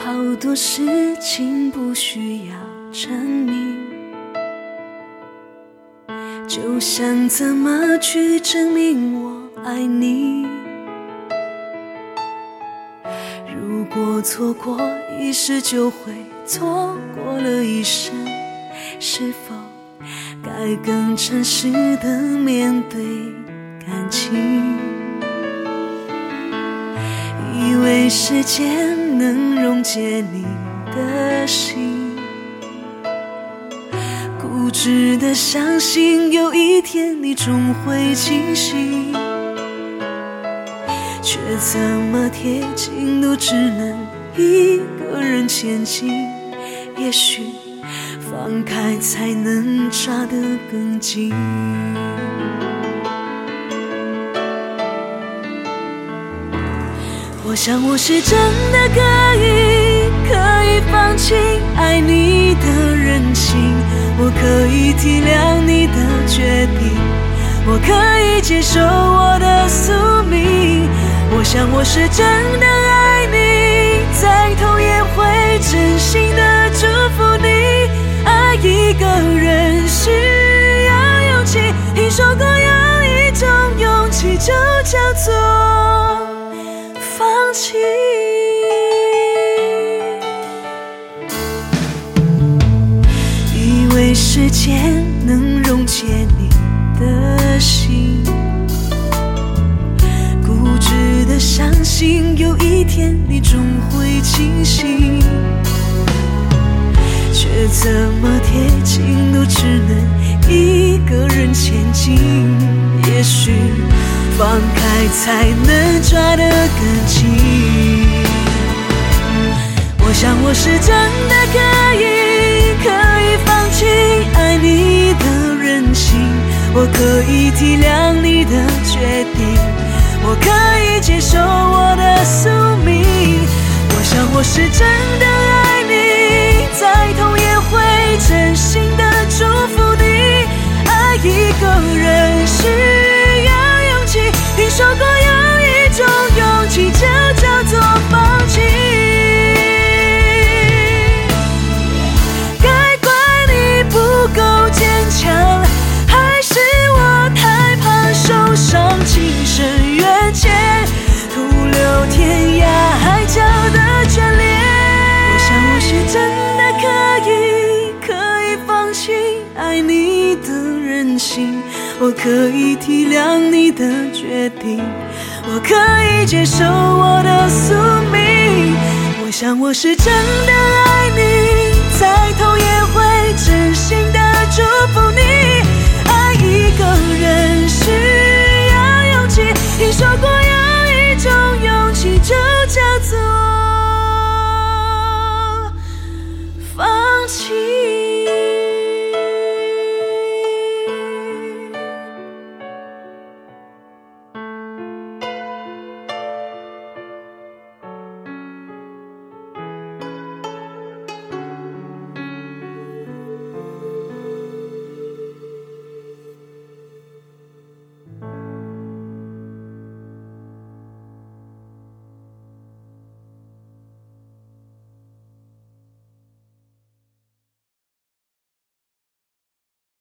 好多事情不需要证明，就想怎么去证明我爱你。如果错过一时，就会错过了一生，是否该更诚实地面对感情？以为时间能溶解你的心，固执地相信有一天你终会清醒，却怎么贴近都只能一个人前进。也许放开才能抓得更紧。我想我是真的可以放弃爱你的任性，我可以体谅你的决定，我可以接受我的宿命。我想我是真的爱你，再痛也会真心的祝福你。爱一个人需要勇气，听说过有一种勇气就叫做放弃。以为时间能溶解你的心，固执地相信有一天你终会清醒，却怎么贴近都只能一个人前进。也许放开才能抓得更紧。我想我是真的可以放弃爱你的任性，我可以体谅你的决定，我可以接受我的宿命。我想我是真的爱你，再痛也会真心的祝福你。爱一个人需要勇气，听说过有一种勇气就叫做放弃。该怪你不够坚强，还是我太怕受伤，情深缘浅，徒留天涯海角的眷恋。我想我是真的可以放弃爱你的任性，我可以体谅你的决定，我可以接受我的宿命。我想我是真的爱